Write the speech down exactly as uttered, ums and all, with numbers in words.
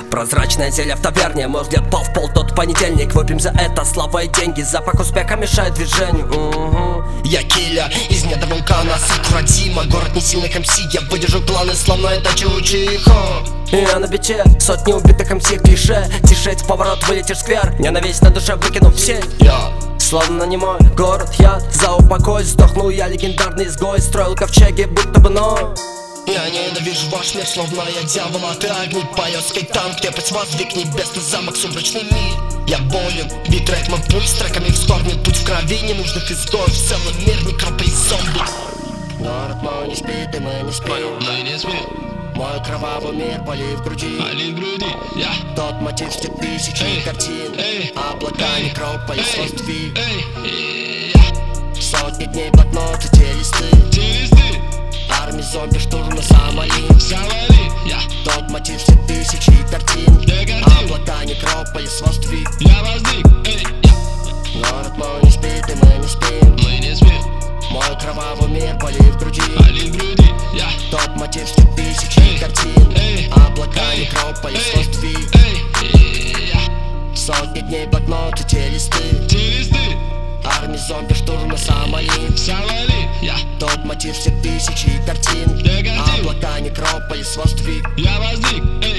Прозрачное зелье в таверне, мой взгляд пал в пол тот понедельник. Выпьем за это слава и деньги, запах успеха мешает движению. Угу. Я киля из недр вулкана, Сакурадима, город не сильных МС. Я выдержу планы, словно это Чаучиха. Я на бите, сотни убитых МС клише. Тише, в поворот вылетишь в сквер. Ненависть на душе выкинув все. Я Словно не мой город, я за упокой. Сдохнул я, легендарный изгой. Строил ковчеги, будто бы но Я ненавижу ваш мир, словно я дьявол, а ты огни. Поет скейтан, крепость воздвиг, небесный замок, сумрачный мир. Я болен, битрейт мой пульс, треками вскормлен путь в крови ненужных изгоев. Целый мир некрополис зомби. Город мой не спит, и мы не спим. Мы не спим. Мой кровавый мир, боли в груди. Боли в груди, я. Тот мотив, что тысячи Эй, картин. эй, Облака, эй, некрополис эй, воздвиг. Эй, и я. Сотни дней блокноты, те листы. Те листы, Армии зомби, штурм на Сомали. Сомали, я. Тот мотив, все тысячи картин. Те картин. Облака, некрополис воздвиг. Я воздвиг, эй, я. Город мой не спит, и мы не спим. Мы не спим. Мой кровавый мир, боли в груди. Боли в груди, я. Тот мотив, все тысячи Эй, картин. эй, Облака, эй, некрополис эй, воздвиг. Эй, и я. Сотни дней блокноты, те листы. Те листы, Армии зомби, штурм на Сомали. Сомали, я. Тот мотив, все тысячи картин. Те картин. Облака, некрополис воздвиг. Я воздвиг, эй.